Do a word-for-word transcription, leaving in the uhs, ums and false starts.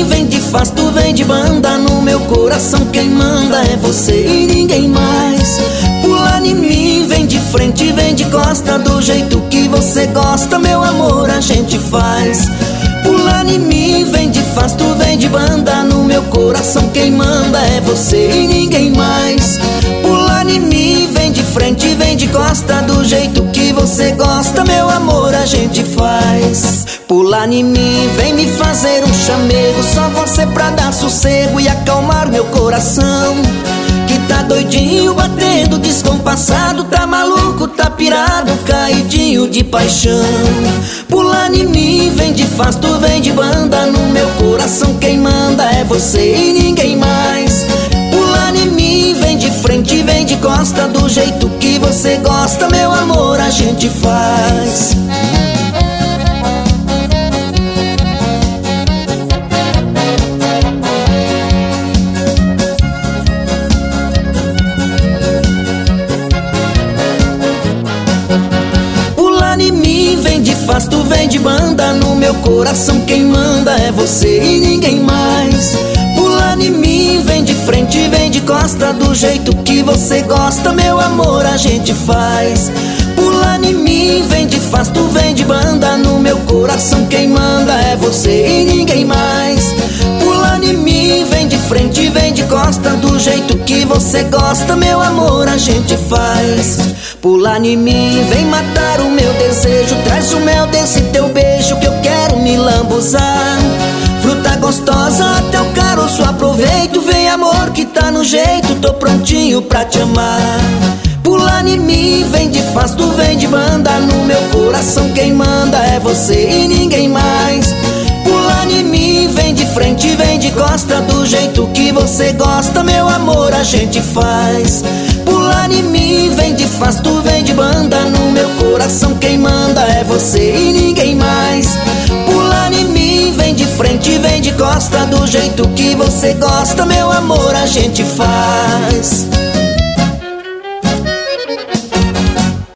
mim, vem de faz, tu vem de banda. No meu coração quem manda é você e ninguém mais. Pula em mim, vem de frente, vem de costa. Do jeito que você gosta, meu amor, a gente faz. Pula em mim, vem de faz, tu vem de banda. No meu coração quem manda é você e ninguém mais. Pula em mim, vem de frente, vem de costa. Do jeito que você gosta, meu amor, a gente faz. Pula em mim, vem me fazer um chamego. Só você pra dar sossego e acalmar meu coração, que tá doidinho, batendo descompassado. Tá maluco, tá pirado, caidinho de paixão. Pula em mim, vem de faz, tu vem de banda. No meu coração quem manda é você e ninguém mais. Pula em mim, vem de frente, vem de costa. Do jeito que você gosta, meu amor, a gente faz. Faz, tu vem de banda. No meu coração quem manda é você e ninguém mais. Pula em mim, vem de frente, vem de costa. Do jeito que você gosta, meu amor, a gente faz. Pula em mim, vem de faz, tu vem de banda. No meu coração quem manda é você e ninguém mais. Pula em mim, vem de frente, vem de costa. Do jeito que você gosta, meu amor, a gente faz. Pula em mim, vem matar o meu desejo. Traz o mel desse teu beijo que eu quero me lambuzar. Fruta gostosa, até o caroço aproveito. Vem amor que tá no jeito, tô prontinho pra te amar. Pula em mim, vem de faz, tu vem de banda. No meu coração quem manda é você e ninguém mais. Pula em mim, vem de frente, vem de costa. Do jeito que você gosta, meu amor, a gente faz. Pula em mim, vem de faz, tu vem de banda. No meu coração quem manda é você e ninguém mais. Pula em mim, vem de frente, vem de costa. Do jeito que você gosta, meu amor, a gente faz.